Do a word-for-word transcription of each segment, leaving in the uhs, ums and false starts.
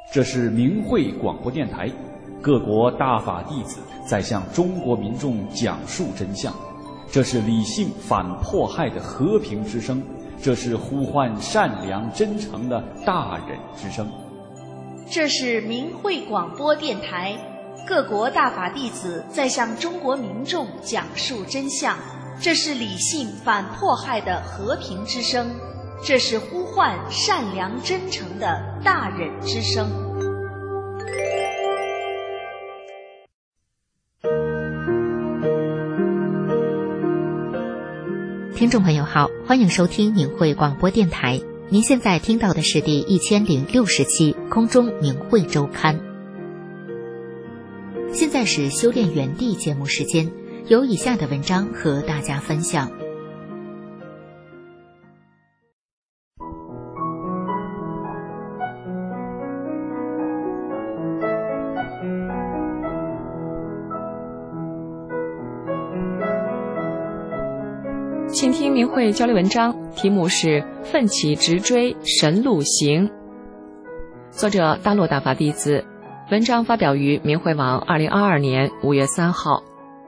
这是明慧广播电台，各国大法弟子在向中国民众讲述真相。这是理性反迫害的和平之声，这是呼唤善良真诚的大忍之声。 这是明慧广播电台，各国大法弟子在向中国民众讲述真相。这是理性反迫害的和平之声，这是呼唤善良真诚的大忍之声。 听众朋友好，欢迎收听明慧广播电台。您现在听到的是第一千零六十期空中明慧周刊。现在是修炼园地节目时间，有以下的文章和大家分享。 请听明慧交流文章，题目是奋起直追神路行，作者大陆大法弟子，文章发表于明慧网二零二二年五月三号。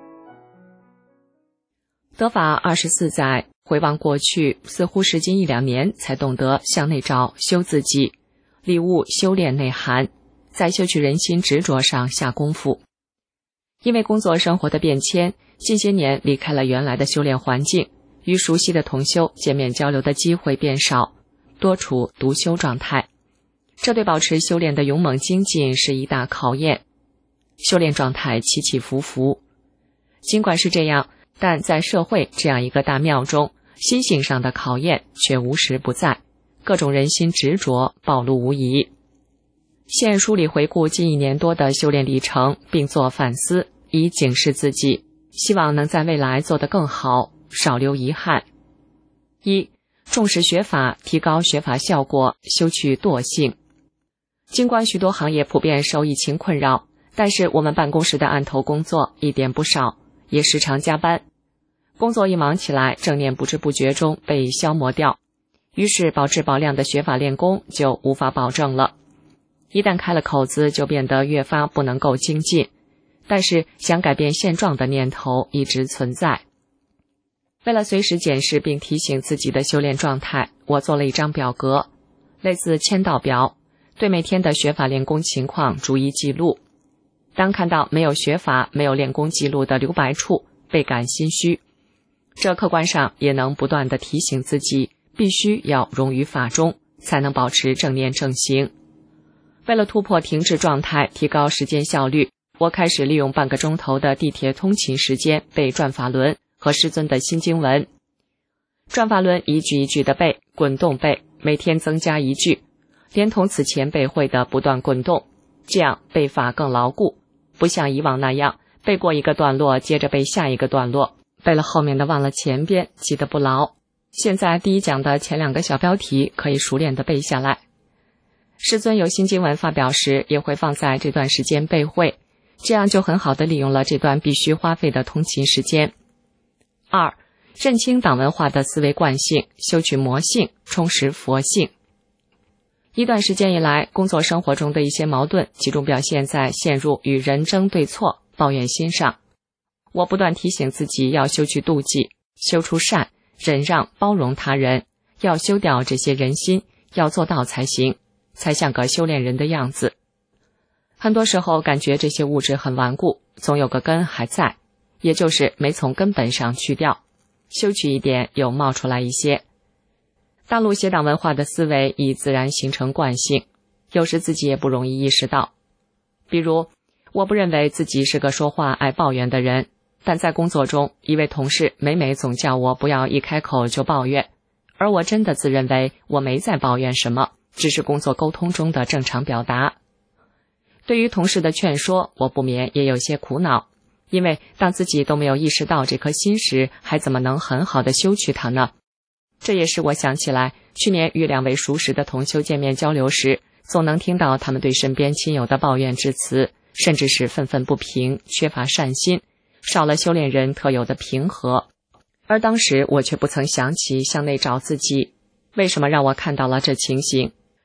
得法二十四载，回望过去，似乎时间一两年才懂得向内找，修自己，领悟修炼内涵，在修取人心执着上下功夫。因为工作生活的变迁，近些年离开了原来的修炼环境，与熟悉的同修见面交流的机会变少，多处独修状态，这对保持修炼的勇猛精进是一大考验。修炼状态起起伏伏，尽管是这样，但在社会这样一个大庙中，心性上的考验却无时不在，各种人心执着暴露无遗。现梳理回顾近一年多的修炼历程，并做反思，以警示自己，希望能在未来做得更好，少留遗憾。一、重视学法，提高学法效果，修去惰性。尽管许多行业普遍受疫情困扰，但是我们办公室的案头工作一点不少，也时常加班。工作一忙起来，正念不知不觉中被消磨掉，于是保质保量的学法练功就无法保证了。一旦开了口子，就变得越发不能够精进，但是想改变现状的念头一直存在。为了随时检视并提醒自己的修炼状态，我做了一张表格，类似签到表，对每天的学法练功情况逐一记录。当看到没有学法、没有练功记录的留白处，倍感心虚。这客观上也能不断地提醒自己，必须要融于法中，才能保持正念正行。为了突破停滞状态，提高时间效率，我开始利用半个钟头的地铁通勤时间背转法轮和师尊的新经文。转法轮一句一句的背，滚动背，每天增加一句，连同此前背会的不断滚动，这样背法更牢固，不像以往那样背过一个段落接着背下一个段落，背了后面的忘了前边，记得不牢。现在第一讲的前两个小标题可以熟练地背下来。师尊有新经文发表时，也会放在这段时间背会，这样就很好地利用了这段必须花费的通勤时间。二、认清党文化的思维惯性，修取魔性，充实佛性。一段时间以来，工作生活中的一些矛盾集中表现在陷入与人争对错、抱怨心上。我不断提醒自己要修去妒忌，修出善、忍让、包容他人，要修掉这些人心，要做到才行，才像个修炼人的样子。很多时候感觉这些物质很顽固，总有个根还在，也就是没从根本上去掉，修取一点又冒出来一些。大陆邪党文化的思维已自然形成惯性，有时自己也不容易意识到。比如，我不认为自己是个说话爱抱怨的人，但在工作中，一位同事每每总叫我不要一开口就抱怨，而我真的自认为我没在抱怨什么，只是工作沟通中的正常表达。对于同事的劝说，我不免也有些苦恼，因为当自己都没有意识到这颗心时，还怎么能很好的修取它呢？这也是我想起来，去年与两位熟识的同修见面交流时，总能听到他们对身边亲友的抱怨之词，甚至是愤愤不平，缺乏善心，少了修炼人特有的平和。而当时我却不曾想起向内找自己，为什么让我看到了这情形？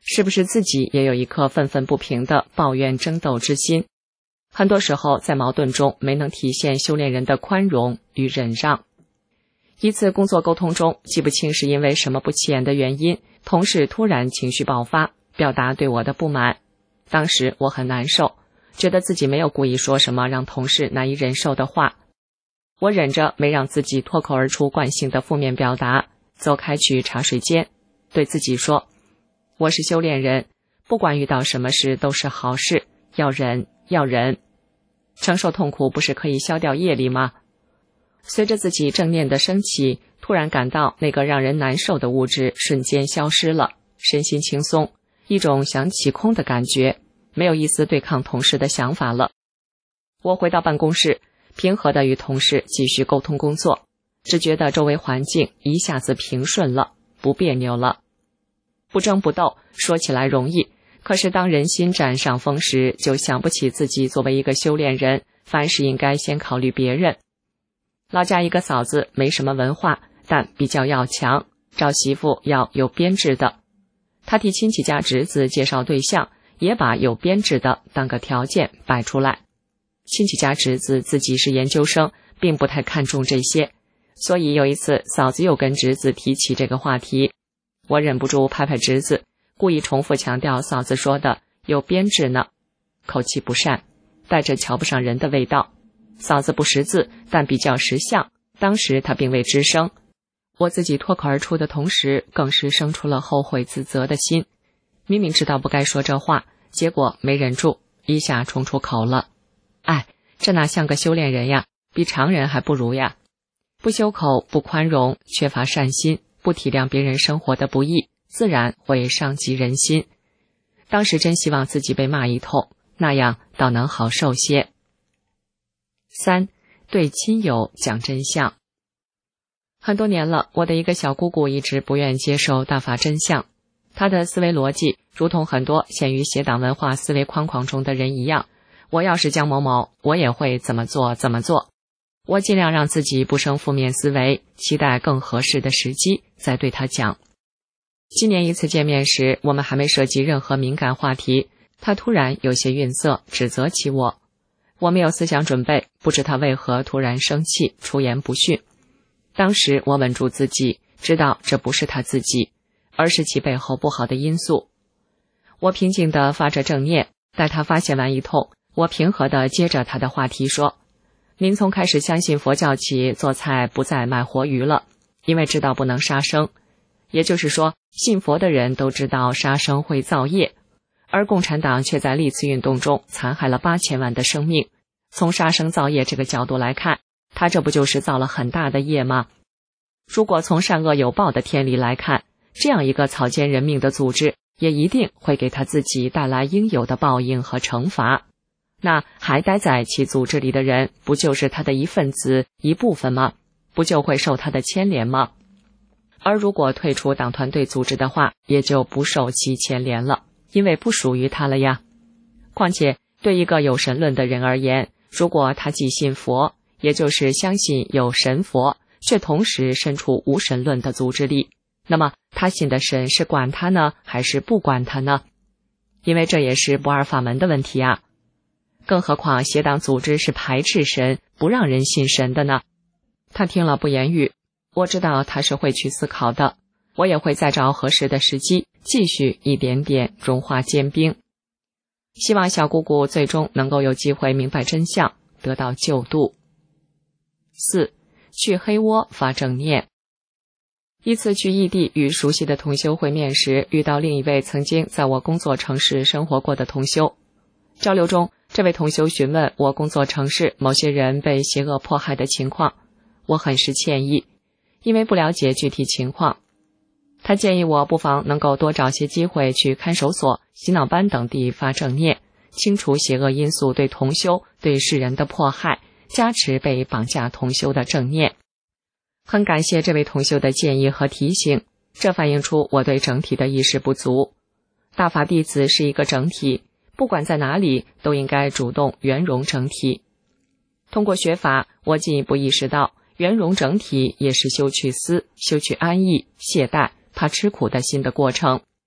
是不是自己也有一颗愤愤不平的抱怨争斗之心？很多时候在矛盾中没能体现修炼人的宽容与忍让。一次工作沟通中，记不清是因为什么不起眼的原因，同事突然情绪爆发，表达对我的不满。当时我很难受，觉得自己没有故意说什么让同事难以忍受的话。我忍着没让自己脱口而出惯性的负面表达，走开去茶水间，对自己说，我是修炼人，不管遇到什么事都是好事，要忍要忍。承受痛苦不是可以消掉业力吗？随着自己正念的升起，突然感到那个让人难受的物质瞬间消失了，身心轻松，一种想起空的感觉，没有一丝对抗同事的想法了。我回到办公室，平和地与同事继续沟通工作，只觉得周围环境一下子平顺了，不别扭了。不争不斗，说起来容易，可是当人心占上风时，就想不起自己作为一个修炼人，凡事应该先考虑别人。老家一个嫂子没什么文化，但比较要强，找媳妇要有编制的。她替亲戚家侄子介绍对象，也把有编制的当个条件摆出来。亲戚家侄子自己是研究生，并不太看重这些，所以有一次嫂子又跟侄子提起这个话题，我忍不住拍拍侄子，故意重复强调嫂子说的有编制呢，口气不善，带着瞧不上人的味道。嫂子不识字，但比较识相，当时她并未吱声。我自己脱口而出的同时，更是生出了后悔自责的心。明明知道不该说这话，结果没忍住，一下冲出口了。哎，这哪像个修炼人呀，比常人还不如呀。不修口，不宽容，缺乏善心，不体谅别人生活的不易，自然会伤及人心。当时真希望自己被骂一通，那样倒能好受些。三，对亲友讲真相。很多年了，我的一个小姑姑一直不愿接受大法真相。她的思维逻辑如同很多陷于邪党文化思维框框中的人一样，我要是江某某，我也会怎么做怎么做。我尽量让自己不生负面思维，期待更合适的时机再对她讲。今年一次见面时，我们还没涉及任何敏感话题，她突然有些愠色，指责起我。我没有思想准备，不知他为何突然生气，出言不逊。当时我稳住自己，知道这不是他自己，而是其背后不好的因素。我平静地发着正念，待他发泄完一通，我平和地接着他的话题说，您从开始相信佛教起，做菜不再卖活鱼了，因为知道不能杀生。也就是说，信佛的人都知道杀生会造业，而共产党却在历次运动中残害了八千万的生命。从杀生造业这个角度来看，他这不就是造了很大的业吗？如果从善恶有报的天理来看，这样一个草菅人命的组织，也一定会给他自己带来应有的报应和惩罚。那还待在其组织里的人，不就是他的一份子、一部分吗？不就会受他的牵连吗？而如果退出党团队组织的话，也就不受其牵连了，因为不属于他了呀。况且对一个有神论的人而言，如果他既信佛，也就是相信有神佛，却同时身处无神论的组织里，那么他信的神是管他呢，还是不管他呢？因为这也是不二法门的问题啊。更何况邪党组织是排斥神，不让人信神的呢。他听了不言语，我知道他是会去思考的，我也会再找合适的时机，继续一点点融化坚冰。希望小姑姑最终能够有机会明白真相，得到救度。四，去黑窝发正念。一次去异地与熟悉的同修会面时，遇到另一位曾经在我工作城市生活过的同修。交流中，这位同修询问我工作城市某些人被邪恶迫害的情况，我很是歉意，因为不了解具体情况。他建议我不妨能够多找些机会去看守所、洗脑班等地发正念，清除邪恶因素对同修、对世人的迫害，加持被绑架同修的正念。很感谢这位同修的建议和提醒，这反映出我对整体的意识不足。大法弟子是一个整体，不管在哪里都应该主动圆融整体。通过学法，我进一步意识到，圆融整体也是修去思、修去安逸、懈怠、怕吃苦的心的过程。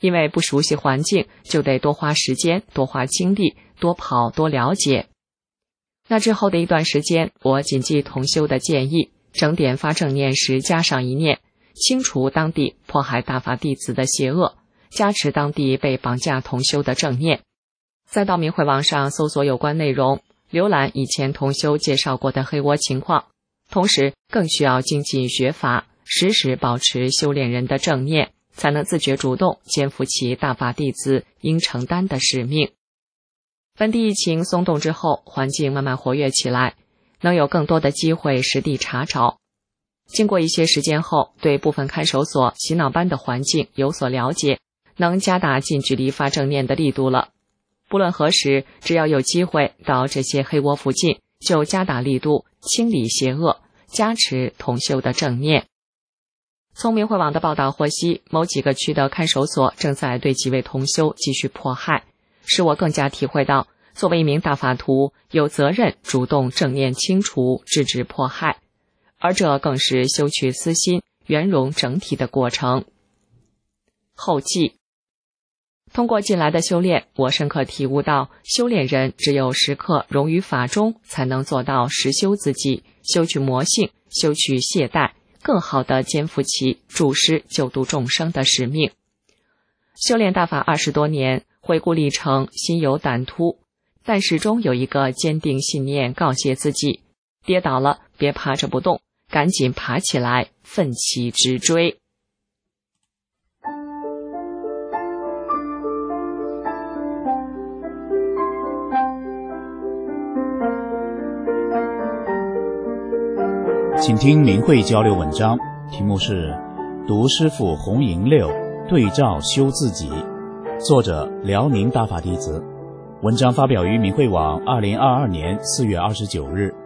因为不熟悉环境，就得多花时间，多花精力，多跑，多了解。那之后的一段时间，我谨记同修的建议，整点发正念时加上一念，清除当地迫害大法弟子的邪恶，加持当地被绑架同修的正念。再到明慧网上搜索有关内容，浏览以前同修介绍过的黑窝情况，同时更需要精进学法，时时保持修炼人的正念，才能自觉主动肩负起大法弟子应承担的使命。本地疫情松动之后，环境慢慢活跃起来，能有更多的机会实地查找。经过一些时间后，对部分看守所、洗脑班的环境有所了解，能加大近距离发正念的力度了。不论何时，只要有机会到这些黑窝附近，就加大力度，清理邪恶，加持同修的正念。从明慧网的报道获悉，某几个区的看守所正在对几位同修继续迫害，使我更加体会到，作为一名大法徒，有责任主动正念清除，制止迫害，而这更是修去私心、圆融整体的过程。后记：通过近来的修炼，我深刻体悟到，修炼人只有时刻融于法中，才能做到实修自己，修去魔性，修去懈怠，更好地肩负起助师救度众生的使命。修炼大法二十多年，回顾历程，心有胆突，但始终有一个坚定信念告诫自己：跌倒了，别趴着不动，赶紧爬起来，奋起直追。 请听明慧交流文章，题目是读师父红银六，对照修自己，作者辽宁大法弟子。文章发表于明慧网二零二二年四月二十九日。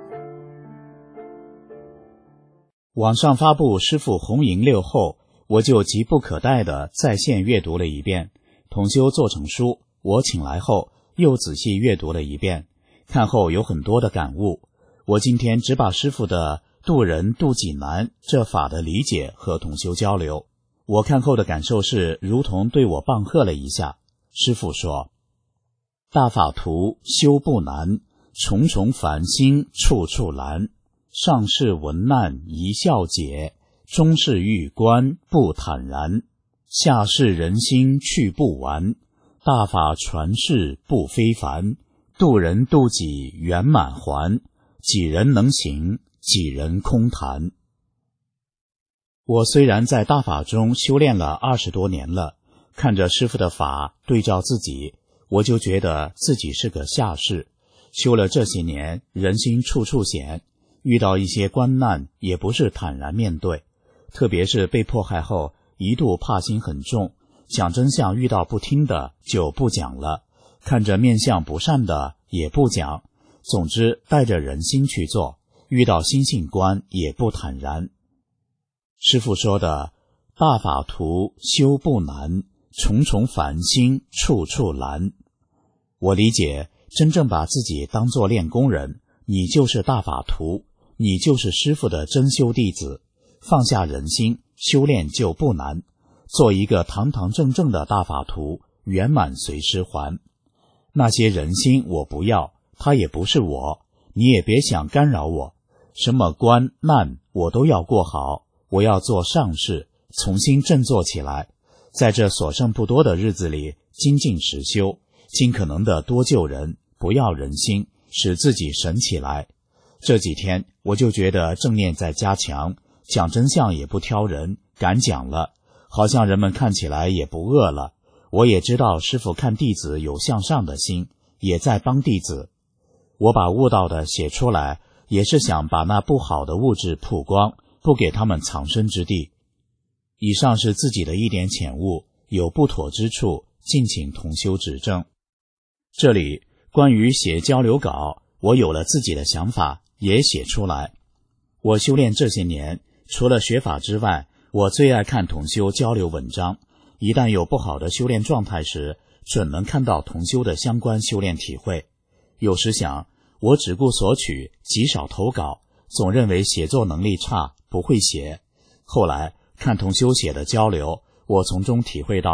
网上发布师父红银六后，我就急不可待地在线阅读了一遍，同修做成书，我请来后又仔细阅读了一遍，看后有很多的感悟。我今天只把师父的渡人渡己难这法的理解和同修交流。我看后的感受是，如同对我棒喝了一下。师父说，大法图修不难，重重烦心处处难，上士闻难一笑解，中士遇关不坦然，下士人心去不完，大法传世不非凡，渡人渡己圆满还，几人能行，几人空谈。我虽然在大法中修炼了二十多年了，看着师父的法对照自己，我就觉得自己是个下士，修了这些年，人心处处险，遇到一些关难也不是坦然面对，特别是被迫害后，一度怕心很重，讲真相遇到不听的就不讲了，看着面相不善的也不讲，总之带着人心去做，遇到心性关也不坦然。师父说的大法图修不难，重重烦心处处难，我理解，真正把自己当作练功人，你就是大法图，你就是师父的真修弟子，放下人心，修炼就不难，做一个堂堂正正的大法图，圆满随师还。那些人心我不要，他也不是我，你也别想干扰我，什么关难我都要过好，我要做上士，重新振作起来，在这所剩不多的日子里精进实修，尽可能的多救人，不要人心，使自己神起来。这几天我就觉得正念在加强，讲真相也不挑人，敢讲了，好像人们看起来也不饿了。我也知道师父看弟子有向上的心，也在帮弟子。我把悟到的写出来，也是想把那不好的物质曝光，不给他们藏身之地。以上是自己的一点浅悟，有不妥之处，敬请同修指正。这里关于写交流稿，我有了自己的想法，也写出来。我修炼这些年，除了学法之外，我最爱看同修交流文章，一旦有不好的修炼状态时，准能看到同修的相关修炼体会。有时想，我只顾索取，极少投稿，总认为写作能力差，不会写。后来看同修写的交流，我从中体会到，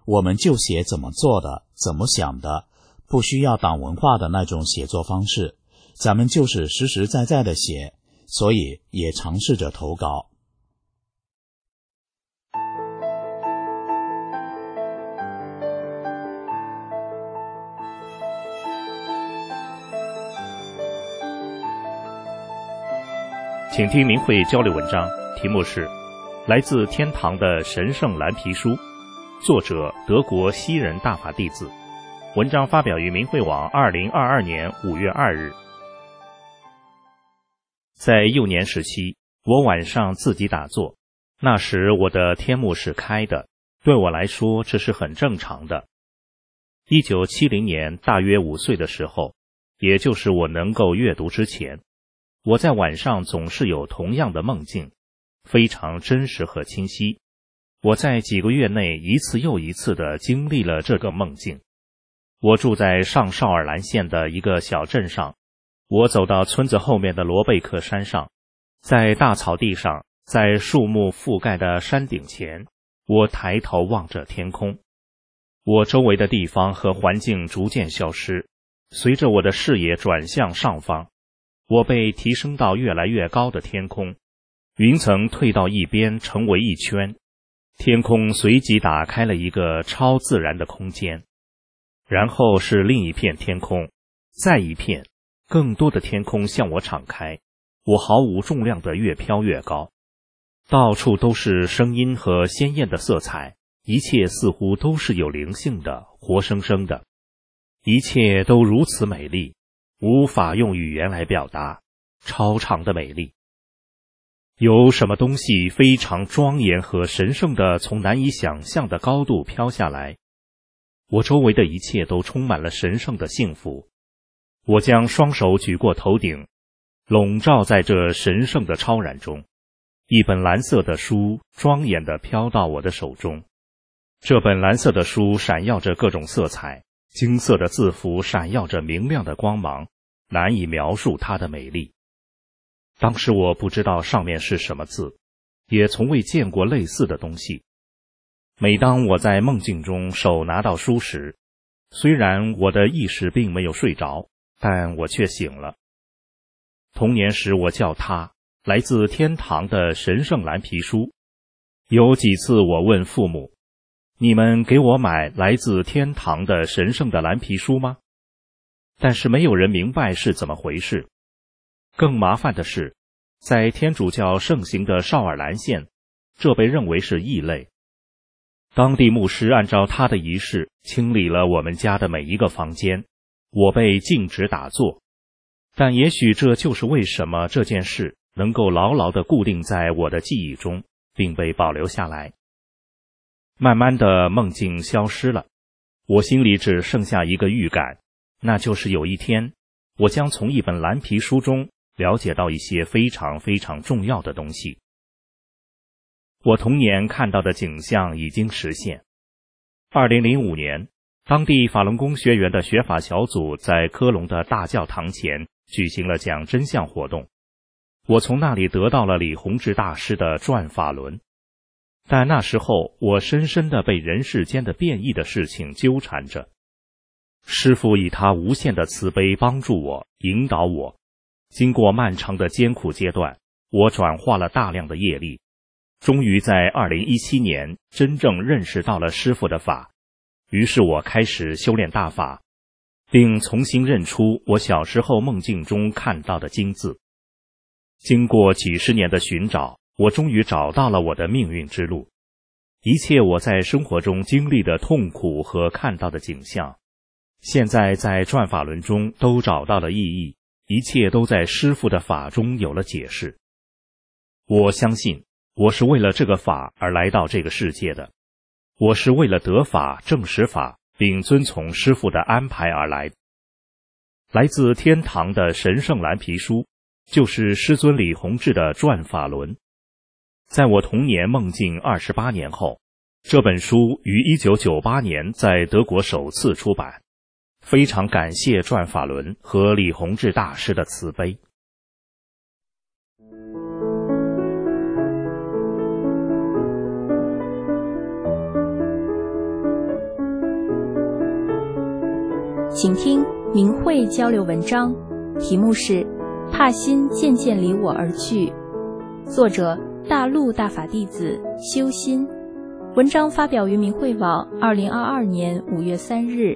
我们就写怎么做的，怎么想的，不需要党文化的那种写作方式，咱们就是实实在在的写，所以也尝试着投稿。 请听明慧交流文章，题目是来自天堂的神圣蓝皮书，作者德国西人大法弟子。文章发表于明慧网二零二二年五月二日。在幼年时期，我晚上自己打坐，那时我的天目是开的，对我来说这是很正常的。一九七零年大约五岁的时候，也就是我能够阅读之前，我在晚上总是有同样的梦境，非常真实和清晰。我在几个月内一次又一次地经历了这个梦境。我住在上绍尔兰县的一个小镇上，我走到村子后面的罗贝克山上，在大草地上，在树木覆盖的山顶前，我抬头望着天空。我周围的地方和环境逐渐消失，随着我的视野转向上方，我被提升到越来越高的天空，云层退到一边成为一圈，天空随即打开了一个超自然的空间，然后是另一片天空，再一片，更多的天空向我敞开，我毫无重量的越飘越高，到处都是声音和鲜艳的色彩，一切似乎都是有灵性的，活生生的，一切都如此美丽，无法用语言来表达，超长的美丽。有什么东西非常庄严和神圣的从难以想象的高度飘下来，我周围的一切都充满了神圣的幸福。我将双手举过头顶，笼罩在这神圣的超然中。一本蓝色的书庄严地飘到我的手中，这本蓝色的书闪耀着各种色彩，金色的字符闪耀着明亮的光芒，难以描述它的美丽。当时我不知道上面是什么字，也从未见过类似的东西。每当我在梦境中手拿到书时，虽然我的意识并没有睡着，但我却醒了。童年时我叫它来自天堂的神圣蓝皮书。有几次我问父母，你们给我买来自天堂的神圣的蓝皮书吗？但是没有人明白是怎么回事。更麻烦的是，在天主教盛行的绍尔兰县，这被认为是异类。当地牧师按照他的仪式清理了我们家的每一个房间，我被禁止打坐。但也许这就是为什么这件事能够牢牢地固定在我的记忆中，并被保留下来。慢慢的，梦境消失了，我心里只剩下一个预感，那就是有一天，我将从一本蓝皮书中了解到一些非常非常重要的东西。我童年看到的景象已经实现。二零零五年，当地法轮功学员的学法小组在科隆的大教堂前举行了讲真相活动，我从那里得到了李洪志大师的转法轮。但那时候我深深地被人世间的变异的事情纠缠着。师父以他无限的慈悲帮助我，引导我。经过漫长的艰苦阶段，我转化了大量的业力，终于在二零一七年真正认识到了师父的法。于是我开始修炼大法，并重新认出我小时候梦境中看到的金字。经过几十年的寻找，我终于找到了我的命运之路。一切我在生活中经历的痛苦和看到的景象，现在在转法轮中都找到了意义，一切都在师父的法中有了解释。我相信我是为了这个法而来到这个世界的，我是为了得法、证实法，并遵从师父的安排而来。来自天堂的神圣蓝皮书，就是师尊李洪志的转法轮。在我童年梦境二十八年后，这本书于一九九八年在德国首次出版。非常感谢转法轮和李洪志大师的慈悲。 请听明慧交流文章，题目是《怕心渐渐离我而去》，作者大陆大法弟子修心。文章发表于明慧网，二零二二年五月三日。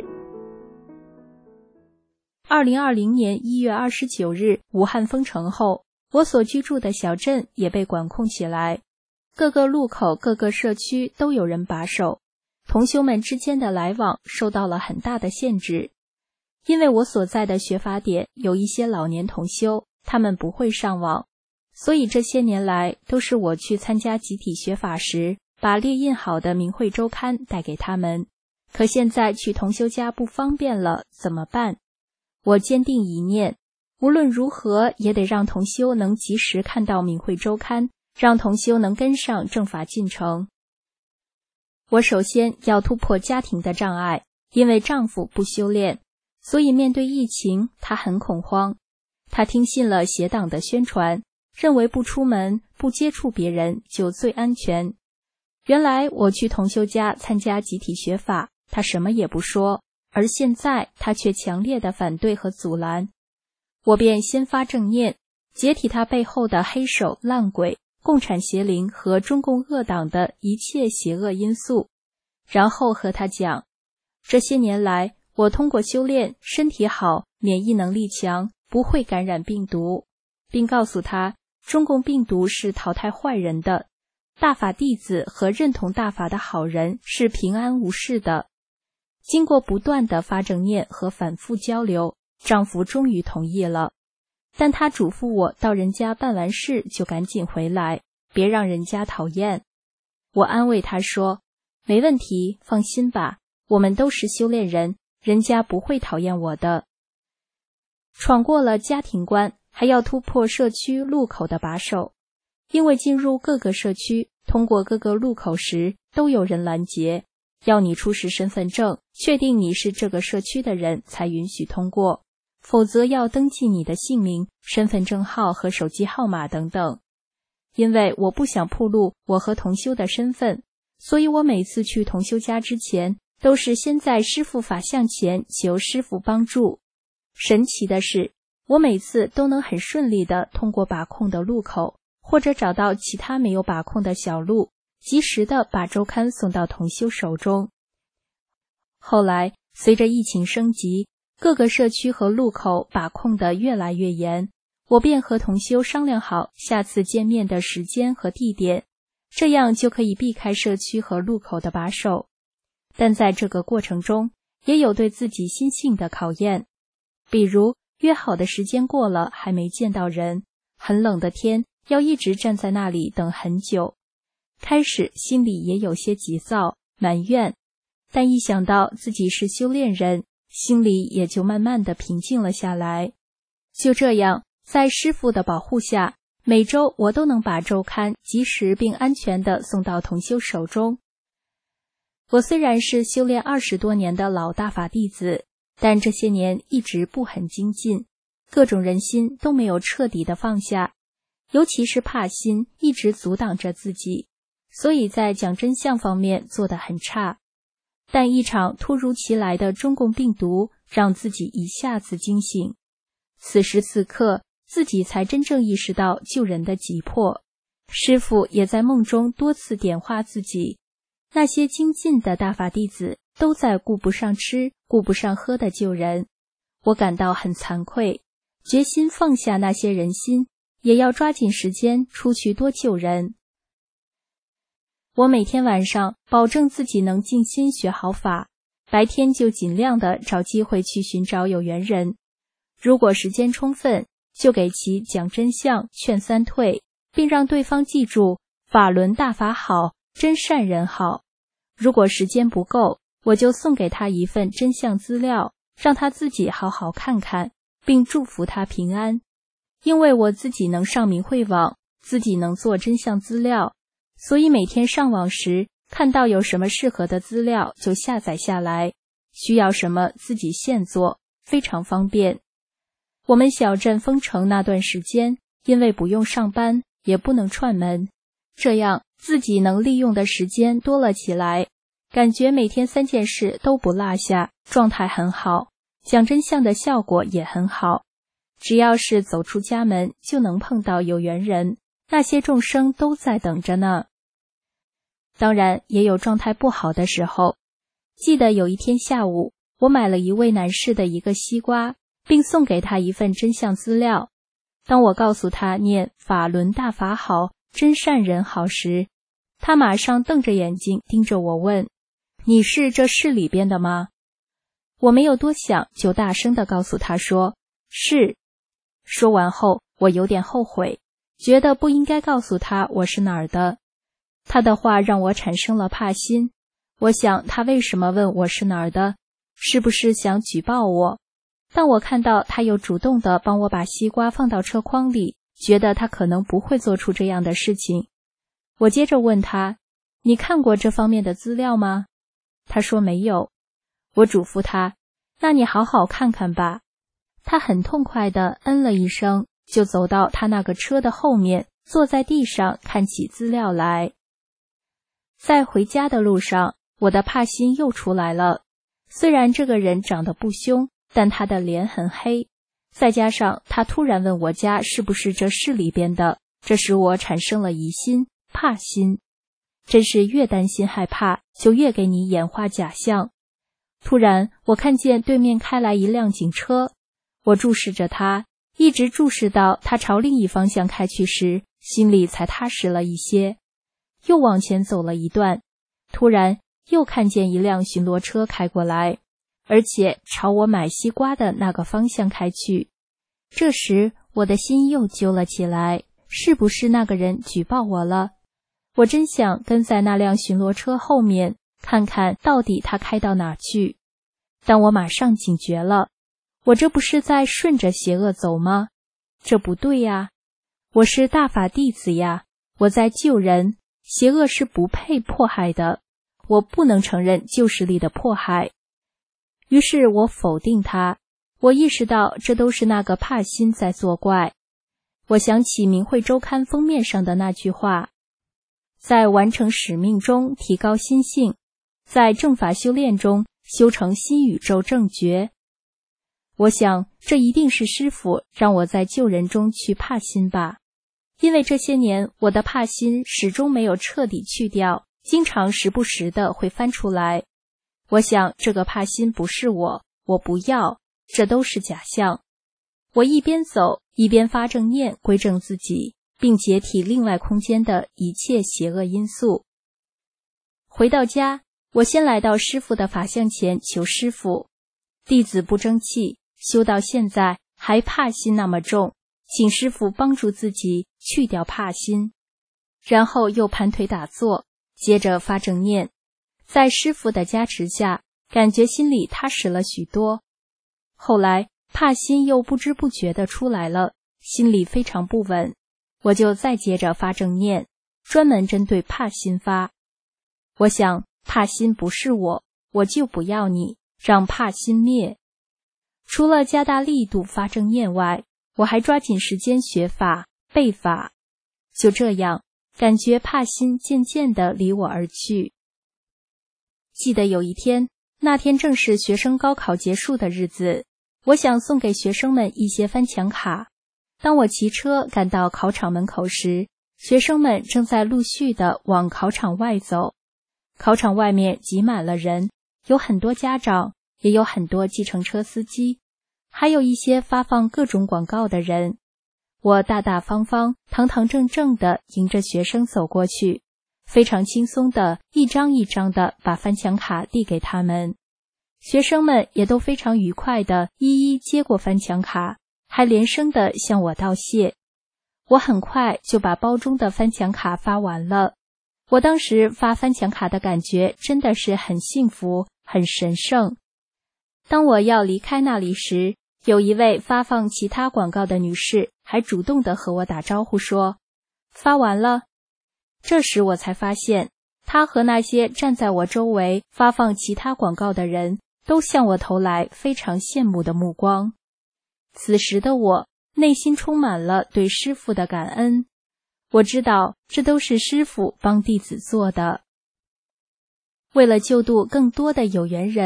二零二零年一月二十九日，武汉封城后，我所居住的小镇也被管控起来，各个路口、各个社区都有人把守，同修们之间的来往受到了很大的限制。因为我所在的学法点有一些老年同修，他们不会上网，所以这些年来都是我去参加集体学法时，把列印好的明慧周刊带给他们。可现在去同修家不方便了，怎么办？我坚定一念，无论如何也得让同修能及时看到明慧周刊，让同修能跟上正法进程。我首先要突破家庭的障碍，因为丈夫不修炼，所以面对疫情，他很恐慌。他听信了邪党的宣传，认为不出门、不接触别人就最安全。原来我去同修家参加集体学法，他什么也不说，而现在他却强烈的反对和阻拦。我便先发正念，解体他背后的黑手、烂鬼、共产邪灵和中共恶党的一切邪恶因素，然后和他讲，这些年来我通过修炼，身体好，免疫能力强，不会感染病毒，并告诉他，中共病毒是淘汰坏人的，大法弟子和认同大法的好人是平安无事的。经过不断的发正念和反复交流，丈夫终于同意了，但他嘱咐我到人家办完事就赶紧回来，别让人家讨厌。我安慰他说，没问题，放心吧，我们都是修炼人，人家不会讨厌我的。闯过了家庭关，还要突破社区路口的把守，因为进入各个社区，通过各个路口时都有人拦截，要你出示身份证，确定你是这个社区的人才允许通过，否则要登记你的姓名、身份证号和手机号码等等。因为我不想暴露我和同修的身份，所以我每次去同修家之前，都是先在师父法像前求师父帮助。神奇的是，我每次都能很顺利地通过把控的路口，或者找到其他没有把控的小路，及时地把周刊送到同修手中。后来随着疫情升级，各个社区和路口把控得越来越严，我便和同修商量好下次见面的时间和地点，这样就可以避开社区和路口的把守。但在这个过程中，也有对自己心性的考验，比如约好的时间过了还没见到人，很冷的天要一直站在那里等很久。开始心里也有些急躁埋怨，但一想到自己是修炼人，心里也就慢慢的平静了下来。就这样，在师父的保护下，每周我都能把周刊及时并安全地送到同修手中。我虽然是修炼二十多年的老大法弟子，但这些年一直不很精进，各种人心都没有彻底的放下，尤其是怕心一直阻挡着自己，所以在讲真相方面做得很差。但一场突如其来的中共病毒让自己一下子惊醒，此时此刻自己才真正意识到救人的急迫。师父也在梦中多次点化自己，那些精进的大法弟子都在顾不上吃、顾不上喝的救人。我感到很惭愧，决心放下那些人心，也要抓紧时间出去多救人。我每天晚上保证自己能静心学好法，白天就尽量的找机会去寻找有缘人。如果时间充分，就给其讲真相，劝三退，并让对方记住法轮大法好，真善人好。如果时间不够，我就送给他一份真相资料，让他自己好好看看，并祝福他平安。因为我自己能上明慧网，自己能做真相资料，所以每天上网时看到有什么适合的资料就下载下来，需要什么自己现做，非常方便。我们小镇封城那段时间，因为不用上班，也不能串门，这样自己能利用的时间多了起来，感觉每天三件事都不落下，状态很好， 讲真相的效果也很好。只要是走出家门，就能碰到有缘人，那些众生都在等着呢。当然，也有状态不好的时候。记得有一天下午，我买了一位男士的一个西瓜，并送给他一份真相资料。当我告诉他念法轮大法好，真善人好时，他马上瞪着眼睛盯着我问：你是这市里边的吗？我没有多想，就大声地告诉他说：是。说完后，我有点后悔，觉得不应该告诉他我是哪儿的。他的话让我产生了怕心，我想他为什么问我是哪儿的，是不是想举报我？但我看到他又主动地帮我把西瓜放到车筐里，觉得他可能不会做出这样的事情。我接着问他：你看过这方面的资料吗？他说没有。我嘱咐他：那你好好看看吧。他很痛快地嗯了一声，就走到他那个车的后面，坐在地上看起资料来。在回家的路上，我的怕心又出来了。虽然这个人长得不凶，但他的脸很黑，再加上他突然问我家是不是这市里边的，这使我产生了疑心、怕心。真是越担心害怕，就越给你演化假象。突然，我看见对面开来一辆警车，我注视着他，一直注视到他朝另一方向开去时，心里才踏实了一些。又往前走了一段，突然又看见一辆巡逻车开过来，而且朝我买西瓜的那个方向开去。这时我的心又揪了起来，是不是那个人举报我了？我真想跟在那辆巡逻车后面，看看到底他开到哪去。但我马上警觉了，我这不是在顺着邪恶走吗？这不对呀，我是大法弟子呀，我在救人，邪恶是不配迫害的，我不能承认旧势力的迫害。于是我否定他，我意识到这都是那个怕心在作怪。我想起明慧周刊封面上的那句话，在完成使命中提高心性，在正法修炼中修成新宇宙正觉。我想这一定是师父让我在救人中去怕心吧，因为这些年我的怕心始终没有彻底去掉，经常时不时的会翻出来。我想这个怕心不是我，我不要，这都是假象。我一边走一边发正念，归正自己，并解体另外空间的一切邪恶因素。回到家，我先来到师父的法像前求师父，弟子不争气，修到现在还怕心那么重，请师父帮助自己去掉怕心。然后又盘腿打坐，接着发正念，在师父的加持下，感觉心里踏实了许多。后来怕心又不知不觉地出来了，心里非常不稳，我就再接着发正念，专门针对怕心发。我想怕心不是我，我就不要你，让怕心灭。除了加大力度发正念外，我还抓紧时间学法、背法。就这样，感觉怕心渐渐地离我而去。记得有一天，那天正是学生高考结束的日子，我想送给学生们一些翻墙卡。当我骑车赶到考场门口时，学生们正在陆续地往考场外走。考场外面挤满了人，有很多家长，也有很多计程车司机，还有一些发放各种广告的人。我大大方方、堂堂正正地迎着学生走过去，非常轻松地一张一张地把翻墙卡递给他们。学生们也都非常愉快地一一接过翻墙卡，还连声地向我道谢。我很快就把包中的翻墙卡发完了。我当时发翻墙卡的感觉真的是很幸福，很神圣。当我要离开那里时，有一位发放其他广告的女士还主动地和我打招呼说：发完了。这时我才发现，她和那些站在我周围发放其他广告的人都向我投来非常羡慕的目光。此时的我内心充满了对师父的感恩，我知道这都是师父帮弟子做的。为了救度更多的有缘人，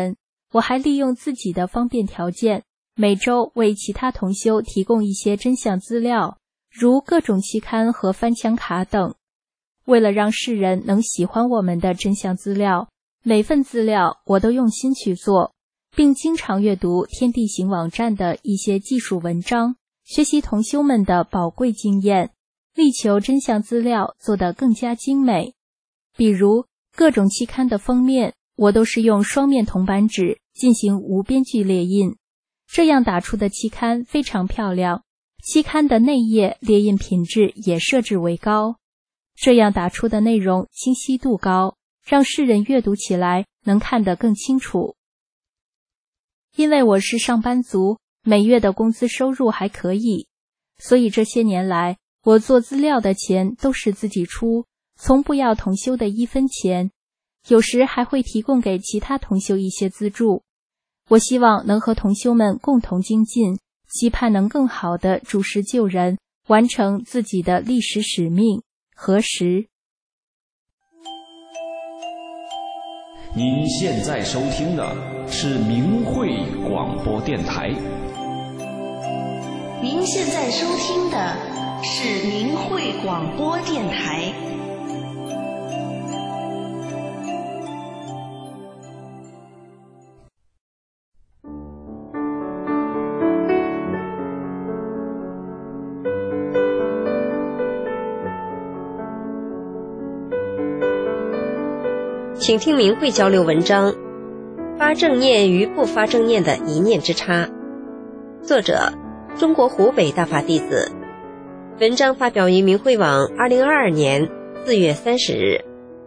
我还利用自己的方便条件，每周为其他同修提供一些真相资料，如各种期刊和翻墙卡等。为了让世人能喜欢我们的真相资料，每份资料我都用心去做，并经常阅读天地行网站的一些技术文章，学习同修们的宝贵经验，力求真相资料做得更加精美。比如各种期刊的封面，我都是用双面铜版纸进行无边距列印，这样打出的期刊非常漂亮，期刊的内页列印品质也设置为高，这样打出的内容清晰度高，让世人阅读起来能看得更清楚。因为我是上班族，每月的工资收入还可以，所以这些年来我做资料的钱都是自己出，从不要同修的一分钱，有时还会提供给其他同修一些资助。我希望能和同修们共同精进，期盼能更好地助世救人，完成自己的历史使命。何时？ 您现在收听的是明慧广播电台。 您现在收听的是明慧广播电台。 请听明慧交流文章：发正念与不发正念的一念之差。作者：中国湖北大法弟子。文章发表于明慧网二零二二年四月三十日。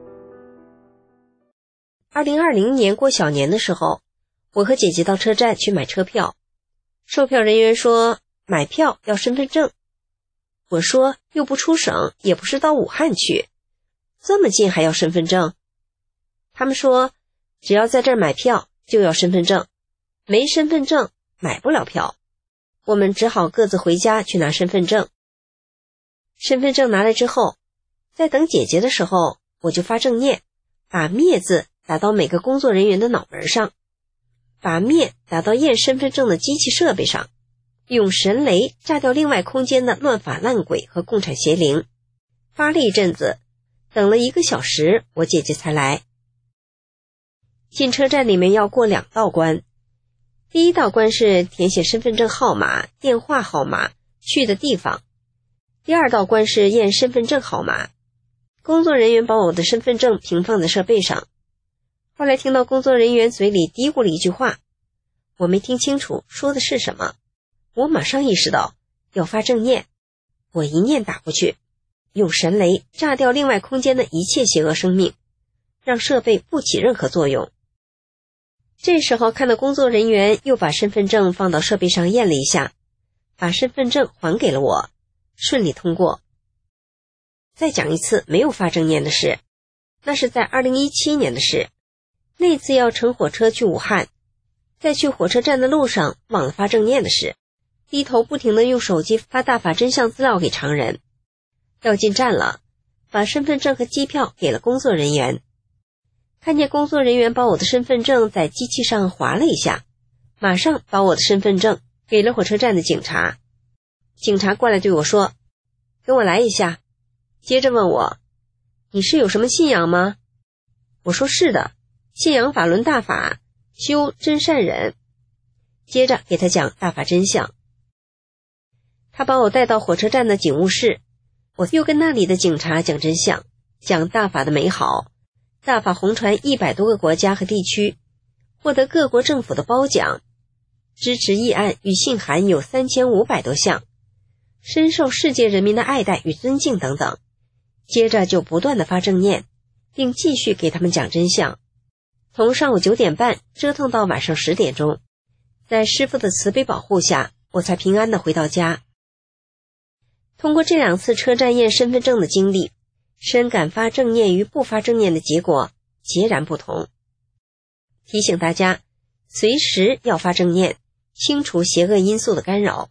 二零二零年过小年的时候，我和姐姐到车站去买车票，售票人员说买票要身份证。我说又不出省，也不是到武汉去，这么近还要身份证？他们说只要在这儿买票就要身份证，没身份证买不了票。我们只好各自回家去拿身份证。身份证拿来之后，在等姐姐的时候，我就发正念，把灭字打到每个工作人员的脑门上，把灭打到验身份证的机器设备上，用神雷炸掉另外空间的乱法烂鬼和共产邪灵。发了一阵子，等了一个小时，我姐姐才来。进车站里面要过两道关，第一道关是填写身份证号码、电话号码、去的地方，第二道关是验身份证号码。工作人员把我的身份证平放在设备上，后来听到工作人员嘴里嘀咕了一句话，我没听清楚说的是什么，我马上意识到要发正念，我一念打过去，用神雷炸掉另外空间的一切邪恶生命，让设备不起任何作用。这时候看到工作人员又把身份证放到设备上验了一下，把身份证还给了我，顺利通过。再讲一次没有发正念的事，那是在二零一七年的事。那次要乘火车去武汉，在去火车站的路上忘了发正念的事，低头不停地用手机发大法真相资料给常人。要进站了，把身份证和机票给了工作人员，看见工作人员把我的身份证在机器上划了一下，马上把我的身份证给了火车站的警察。警察过来对我说，跟我来一下，接着问我，你是有什么信仰吗？我说是的，信仰法轮大法，修真善忍。接着给他讲大法真相。他把我带到火车站的警务室，我又跟那里的警察讲真相，讲大法的美好。大法红传一百多个国家和地区，获得各国政府的褒奖，支持议案与信函有三千五百多项，深受世界人民的爱戴与尊敬等等。接着就不断地发正念，并继续给他们讲真相。从上午九点半折腾到晚上十点钟，在师父的慈悲保护下，我才平安地回到家。通过这两次车站验身份证的经历，深感发正念与不发正念的结果截然不同。提醒大家，随时要发正念，清除邪恶因素的干扰。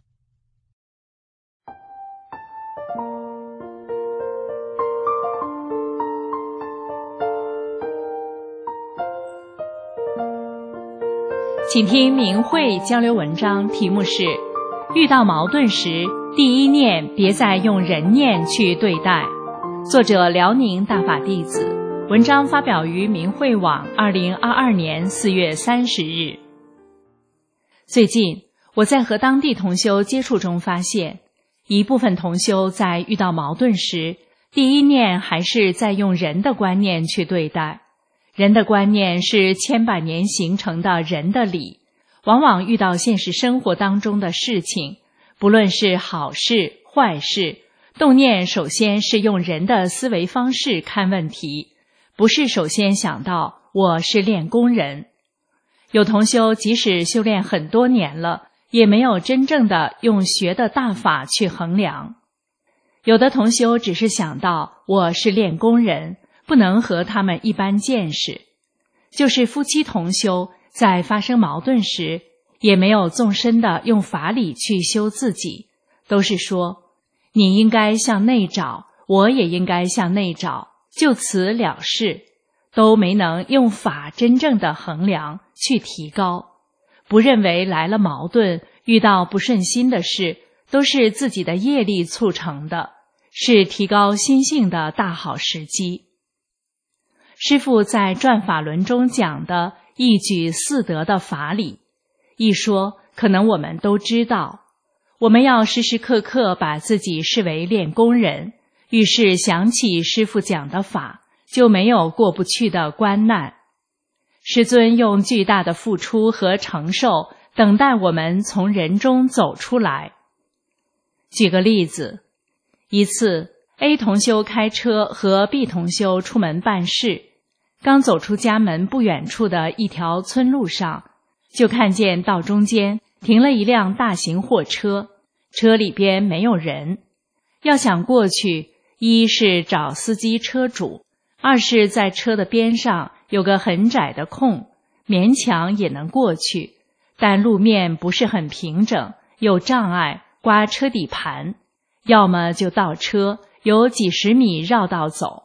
请听明慧交流文章，题目是遇到矛盾时，第一念别再用人念去对待。作者辽宁大法弟子，文章发表于明慧网二零二二年四月三十日。最近我在和当地同修接触中发现，一部分同修在遇到矛盾时，第一念还是在用人的观念去对待。人的观念是千百年形成的人的理，往往遇到现实生活当中的事情，不论是好事坏事，动念首先是用人的思维方式看问题，不是首先想到我是练功人。有同修即使修炼很多年了，也没有真正的用学的大法去衡量。有的同修只是想到我是练功人，不能和他们一般见识。就是夫妻同修在发生矛盾时，也没有纵深的用法理去修自己，都是说你应该向内找，我也应该向内找，就此了事，都没能用法真正的衡量去提高。不认为来了矛盾，遇到不顺心的事，都是自己的业力促成的，是提高心性的大好时机。师父在转法轮中讲的一举四得的法理，一说可能我们都知道，我们要时时刻刻把自己视为练功人，于是想起师父讲的法，就没有过不去的关难。师尊用巨大的付出和承受，等待我们从人中走出来。举个例子，一次 A 同修开车和 B 同修出门办事，刚走出家门不远处的一条村路上，就看见道中间停了一辆大型货车，车里边没有人。要想过去，一是找司机车主，二是在车的边上有个很窄的空，勉强也能过去，但路面不是很平整，有障碍，刮车底盘，要么就倒车，有几十米绕道走。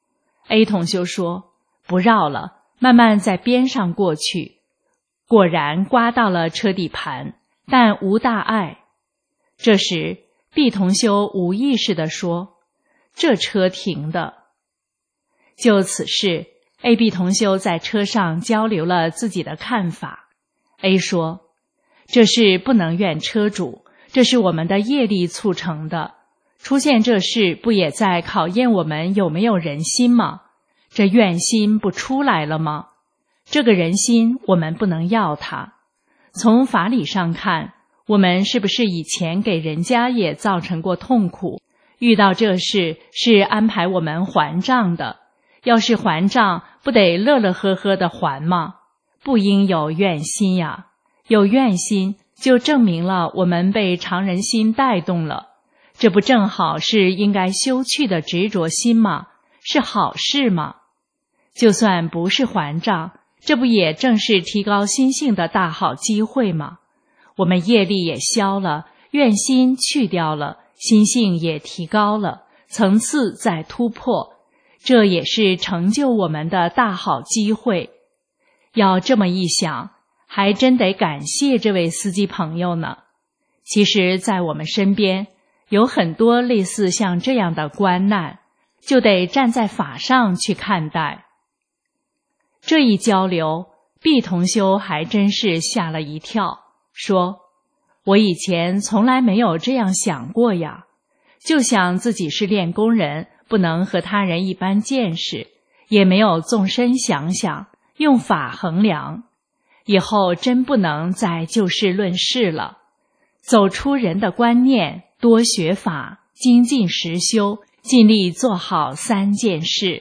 A 同修说不绕了，慢慢在边上过去，果然刮到了车底盘，但无大碍。这时 B 同修无意识地说，这车停的。就此事， A B 同修在车上交流了自己的看法。 A 说，这事不能怨车主，这是我们的业力促成的，出现这事不也在考验我们有没有人心吗？这怨心不出来了吗？这个人心我们不能要它。从法理上看，我们是不是以前给人家也造成过痛苦？遇到这事是安排我们还账的，要是还账，不得乐乐呵呵的还吗？不应有怨心呀。有怨心就证明了我们被常人心带动了，这不正好是应该修去的执着心吗？是好事吗？就算不是还账，这不也正是提高心性的大好机会吗？我们业力也消了，怨心去掉了，心性也提高了，层次在突破，这也是成就我们的大好机会。要这么一想，还真得感谢这位司机朋友呢。其实在我们身边有很多类似像这样的关难，就得站在法上去看待。这一交流， B 同修还真是吓了一跳，说，我以前从来没有这样想过呀，就想自己是练功人，不能和他人一般见识，也没有纵深想想，用法衡量。以后真不能再就事论事了，走出人的观念，多学法，精进实修，尽力做好三件事。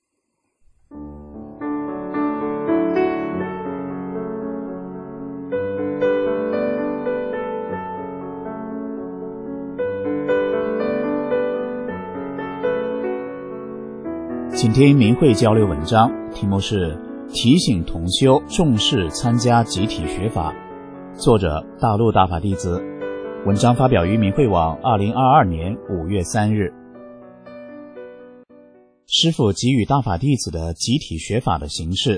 请听明慧交流文章，题目是提醒同修重视参加集体学法，作者大陆大法弟子，文章发表于明慧网二零二二年五月三日。师父给予大法弟子的集体学法的形式，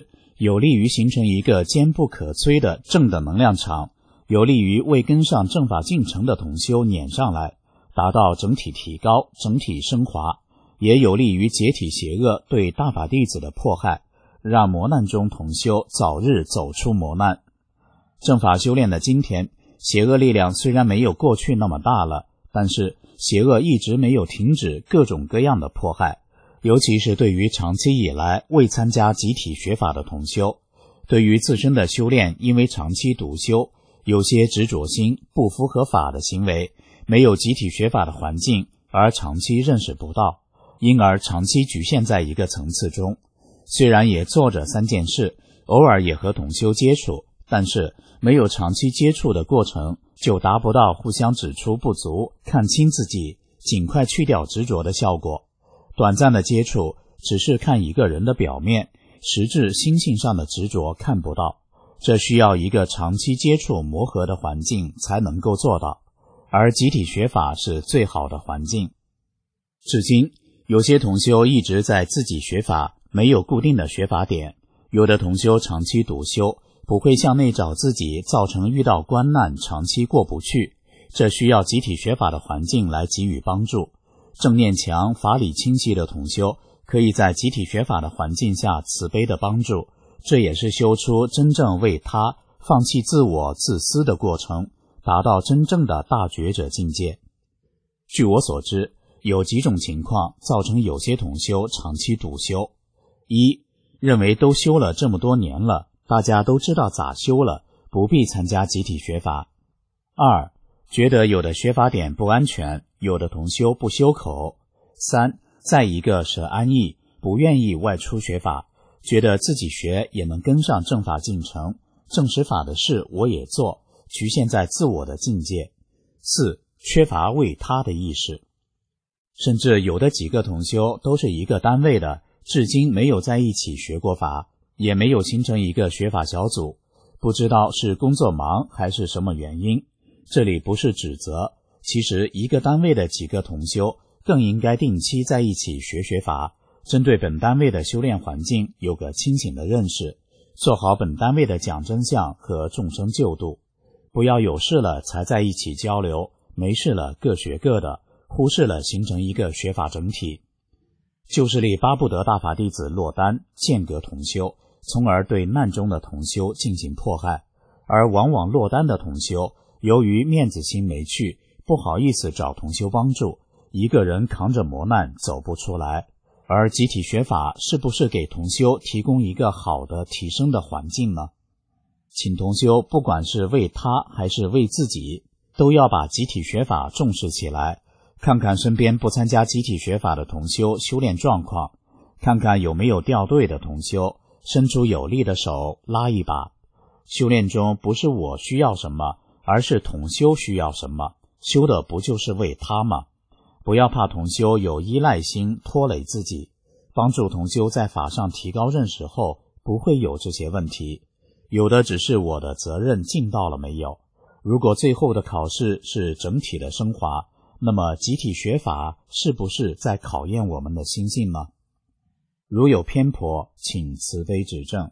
有利于形成一个坚不可摧的正的能量场，有利于为跟上正法进程的同修撵上来，达到整体提高、整体升华，也有利于解体邪恶对大法弟子的迫害，让磨难中同修早日走出磨难。正法修炼的今天，邪恶力量虽然没有过去那么大了，但是邪恶一直没有停止各种各样的迫害，尤其是对于长期以来未参加集体学法的同修，对于自身的修炼因为长期独修，有些执着心不符合法的行为，没有集体学法的环境而长期认识不到，因而长期局限在一个层次中。虽然也做着三件事，偶尔也和同修接触，但是没有长期接触的过程，就达不到互相指出不足、看清自己、尽快去掉执着的效果。短暂的接触只是看一个人的表面，实质心性上的执着看不到，这需要一个长期接触磨合的环境才能够做到，而集体学法是最好的环境。至今有些同修一直在自己学法，没有固定的学法点，有的同修长期独修，不会向内找自己，造成遇到关难长期过不去，这需要集体学法的环境来给予帮助。正念强、法理清晰的同修可以在集体学法的环境下慈悲的帮助，这也是修出真正为他放弃自我自私的过程，达到真正的大觉者境界。据我所知，有几种情况造成有些同修长期独修。一、认为都修了这么多年了，大家都知道咋修了，不必参加集体学法。二、觉得有的学法点不安全，有的同修不修口。三、再一个是安逸，不愿意外出学法，觉得自己学也能跟上正法进程，正实法的事我也做，局限在自我的境界。四、缺乏为他的意识。甚至有的几个同修都是一个单位的，至今没有在一起学过法，也没有形成一个学法小组，不知道是工作忙还是什么原因。这里不是指责，其实一个单位的几个同修更应该定期在一起学学法，针对本单位的修炼环境有个清醒的认识，做好本单位的讲真相和众生救度，不要有事了才在一起交流，没事了各学各的，忽视了形成一个学法整体。旧势力巴不得大法弟子落单，间隔同修，从而对难中的同修进行迫害，而往往落单的同修由于面子心没去，不好意思找同修帮助，一个人扛着磨难走不出来。而集体学法是不是给同修提供一个好的提升的环境呢？请同修不管是为他还是为自己，都要把集体学法重视起来，看看身边不参加集体学法的同修修炼状况，看看有没有掉队的同修，伸出有力的手拉一把。修炼中不是我需要什么，而是同修需要什么，修的不就是为他吗？不要怕同修有依赖心拖累自己，帮助同修在法上提高认识后，不会有这些问题。有的只是我的责任尽到了没有。如果最后的考试是整体的升华，那么集体学法是不是在考验我们的心性呢？如有偏颇，请慈悲指正。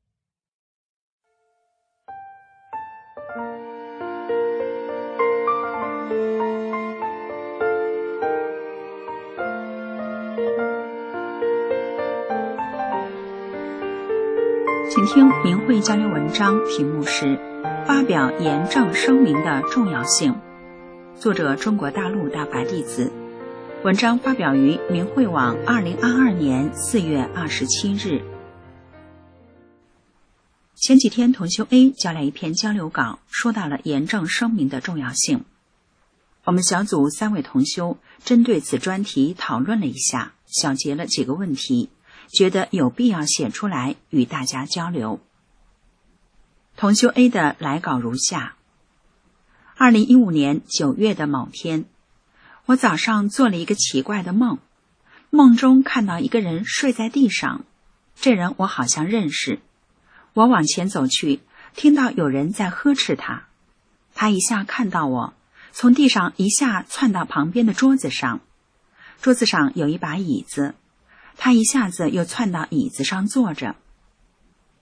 请听明慧交流文章，题目是发表严正声明的重要性，作者中国大陆大法弟子，文章发表于明慧网二零二二年四月二十七日。前几天同修 A 交来一篇交流稿，说到了严正声明的重要性。我们小组三位同修针对此专题讨论了一下，小结了几个问题，觉得有必要写出来与大家交流。同修 A 的来稿如下：二零一五年九月的某天，我早上做了一个奇怪的梦，梦中看到一个人睡在地上，这人我好像认识。我往前走去，听到有人在呵斥他，他一下看到我，从地上一下窜到旁边的桌子上，桌子上有一把椅子，他一下子又窜到椅子上坐着。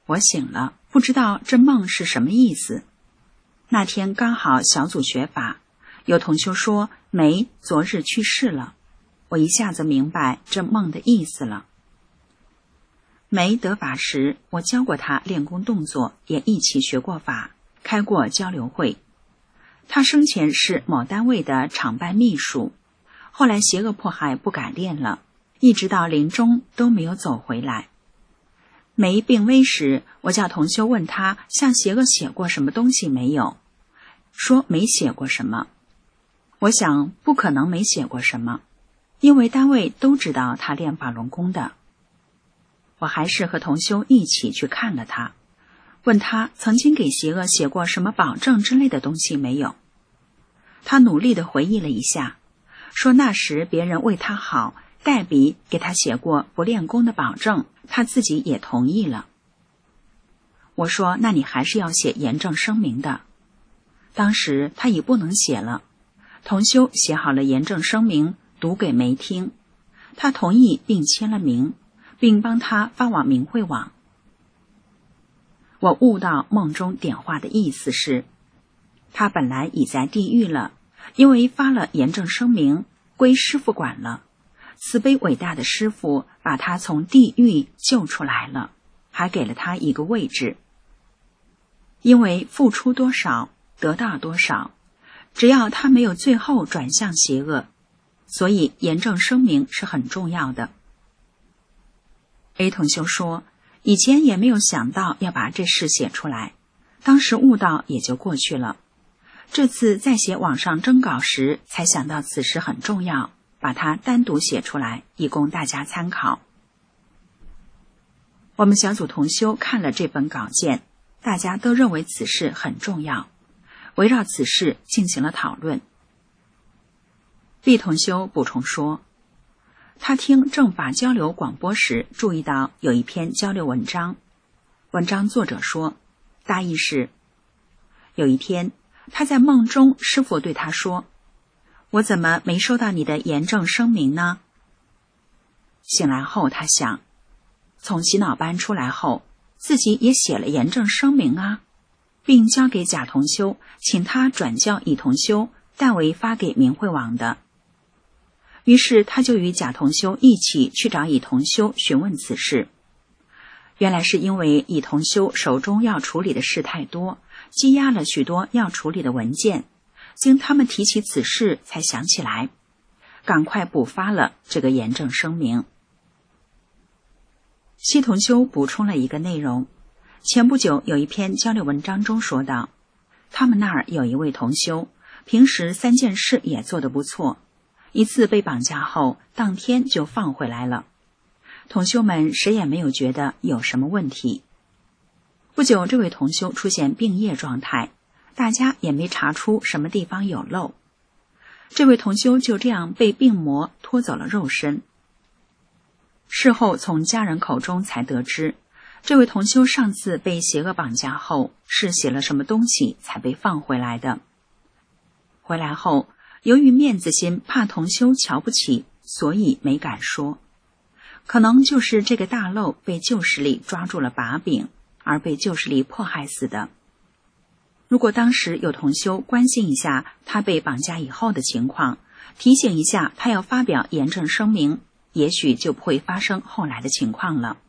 我醒了，不知道这梦是什么意思。那天刚好小组学法，有同修说梅昨日去世了，我一下子明白这梦的意思了。梅得法时，我教过他练功动作，也一起学过法，开过交流会。他生前是某单位的厂办秘书，后来邪恶迫害不敢练了，一直到临终都没有走回来。梅病危时，我叫同修问他向邪恶写过什么东西没有，说没写过什么。我想不可能没写过什么，因为单位都知道他练法轮功的。我还是和同修一起去看了他，问他曾经给邪恶写过什么保证之类的东西没有。他努力地回忆了一下，说那时别人为他好，代笔给他写过不练功的保证，他自己也同意了。我说那你还是要写严正声明的。当时他已不能写了，同修写好了严正声明，读给梅听，他同意并签了名，并帮他发往明慧网。我悟到梦中点化的意思是，他本来已在地狱了，因为发了严正声明，归师父管了。慈悲伟大的师父把他从地狱救出来了，还给了他一个位置。因为付出多少，得到多少，只要他没有最后转向邪恶，所以严正声明是很重要的。A 同修说，以前也没有想到要把这事写出来，当时悟到也就过去了。这次在写网上征稿时，才想到此事很重要，把它单独写出来，以供大家参考。我们小组同修看了这本稿件，大家都认为此事很重要，围绕此事进行了讨论。B 同修补充说，他听正法交流广播时注意到有一篇交流文章，文章作者说，大意是，有一天他在梦中，师父对他说，我怎么没收到你的严正声明呢？醒来后他想，从洗脑班出来后，自己也写了严正声明啊，并交给贾同修，请他转交乙同修，代为发给明慧网的。于是他就与贾同修一起去找乙同修询问此事。原来是因为乙同修手中要处理的事太多，积压了许多要处理的文件，经他们提起此事才想起来，赶快补发了这个严正声明。西同修补充了一个内容，前不久有一篇交流文章中说到，他们那儿有一位同修，平时三件事也做得不错，一次被绑架后，当天就放回来了。同修们谁也没有觉得有什么问题。不久，这位同修出现病业状态，大家也没查出什么地方有漏。这位同修就这样被病魔拖走了肉身。事后从家人口中才得知，这位同修上次被邪恶绑架后，是写了什么东西才被放回来的。回来后，由于面子心，怕同修瞧不起，所以没敢说。可能就是这个大漏被旧势力抓住了把柄，而被旧势力迫害死的。如果当时有同修关心一下他被绑架以后的情况，提醒一下他要发表严正声明，也许就不会发生后来的情况了。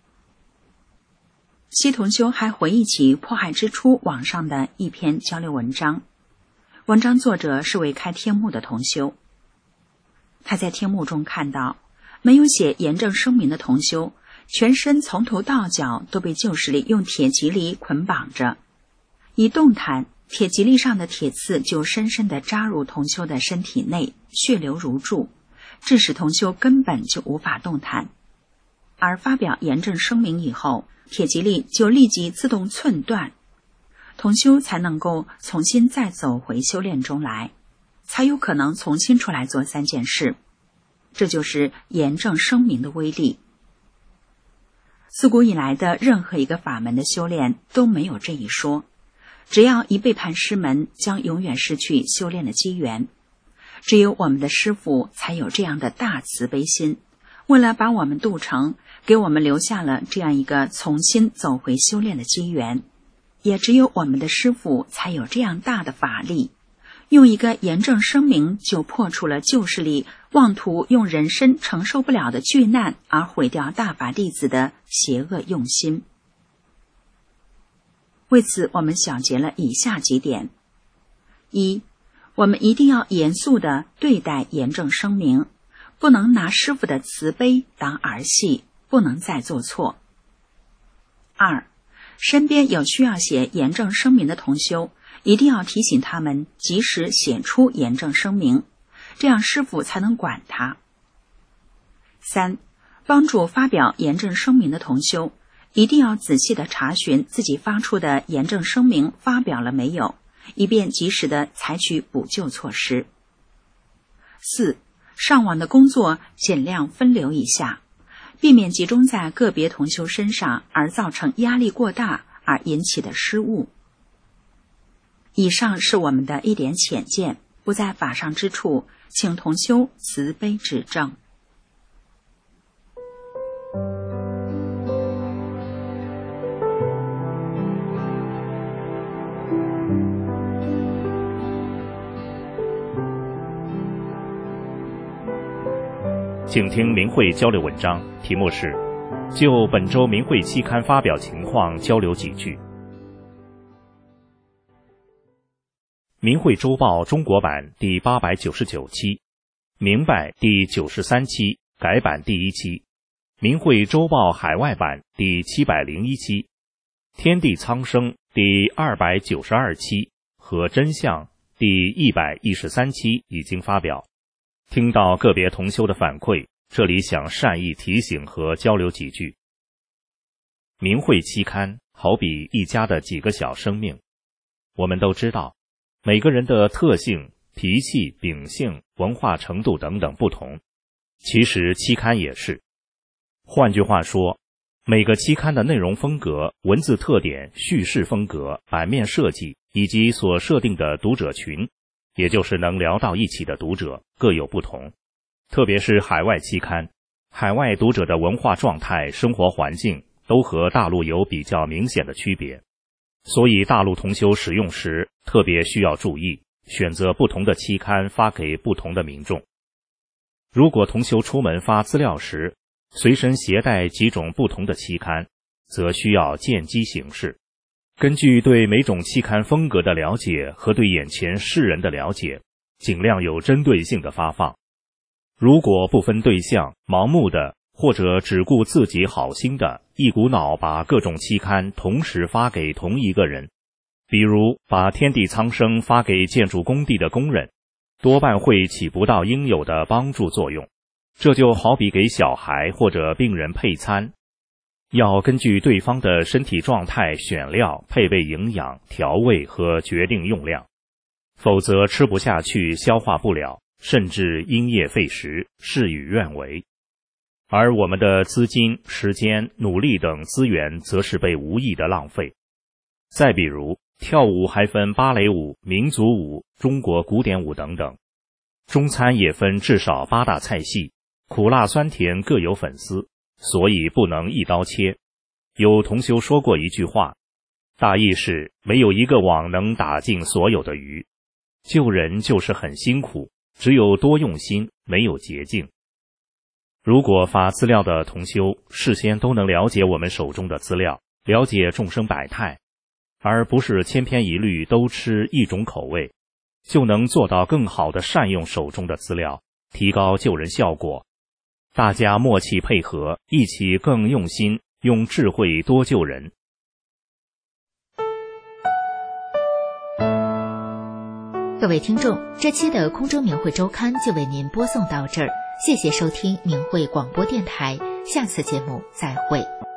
西同修还回忆起迫害之初网上的一篇交流文章，文章作者是位开天幕的同修。他在天幕中看到，没有写严正声明的同修，全身从头到脚都被旧势力用铁蒺藜捆绑着，一动弹，铁蒺藜上的铁刺就深深地扎入同修的身体内，血流如注，致使同修根本就无法动弹。而发表严正声明以后，铁蒺藜就立即自动寸断，同修才能够重新再走回修炼中来，才有可能重新出来做三件事。这就是严正声明的威力。自古以来的任何一个法门的修炼都没有这一说，只要一背叛师门，将永远失去修炼的机缘。只有我们的师父才有这样的大慈悲心，为了把我们渡成， 给我们留下了这样一个重新走回修炼的机缘。也只有我们的师父才有这样大的法力，用一个严正声明就破除了旧势力妄图用人身承受不了的巨难而毁掉大法弟子的邪恶用心。为此，我们小结了以下几点：一，我们一定要严肃地对待严正声明，不能拿师父的慈悲当儿戏，不能再做错。二，身边有需要写严正声明的同修，一定要提醒他们及时写出严正声明，这样师父才能管他。三，帮助发表严正声明的同修，一定要仔细地查询自己发出的严正声明发表了没有，以便及时地采取补救措施。四，上网的工作尽量分流一下，避免集中在个别同修身上而造成压力过大而引起的失误。以上是我们的一点浅见，不在法上之处，请同修慈悲指正。 请听明慧交流文章，题目是就本周明慧期刊发表情况交流几句。明慧周报中国版第八百九十九期，明白第九十三期，改版第一期，明慧周报海外版第七百零一期，天地苍生第二百九十二期和真相第一百一十三期已经发表。听到个别同修的反馈，这里想善意提醒和交流几句。明慧期刊好比一家的几个小生命，我们都知道每个人的特性、脾气、秉性、文化程度等等不同，其实期刊也是。换句话说，每个期刊的内容风格、文字特点、叙事风格、版面设计以及所设定的读者群，也就是能聊到一起的读者各有不同。特别是海外期刊，海外读者的文化状态、生活环境都和大陆有比较明显的区别，所以大陆同修使用时特别需要注意，选择不同的期刊发给不同的民众。如果同修出门发资料时随身携带几种不同的期刊，则需要见机行事，根据对每种期刊风格的了解和对眼前世人的了解，尽量有针对性的发放。如果不分对象，盲目的或者只顾自己好心的，一股脑把各种期刊同时发给同一个人，比如把天地苍生发给建筑工地的工人，多半会起不到应有的帮助作用。这就好比给小孩或者病人配餐，要根据对方的身体状态选料、配备营养、调味和决定用量，否则吃不下去、消化不了，甚至因噎废食，事与愿违。而我们的资金、时间、努力等资源则是被无意的浪费。再比如跳舞还分芭蕾舞、民族舞、中国古典舞等等，中餐也分至少八大菜系，苦辣酸甜各有粉丝，所以不能一刀切。有同修说过一句话，大意是没有一个网能打尽所有的鱼，救人就是很辛苦，只有多用心，没有捷径。如果发资料的同修事先都能了解我们手中的资料，了解众生百态，而不是千篇一律都吃一种口味，就能做到更好地善用手中的资料，提高救人效果。大家默契配合，一起更用心，用智慧多救人。 各位听众，这期的空中明慧周刊就为您播送到这儿，谢谢收听明慧广播电台，下次节目再会。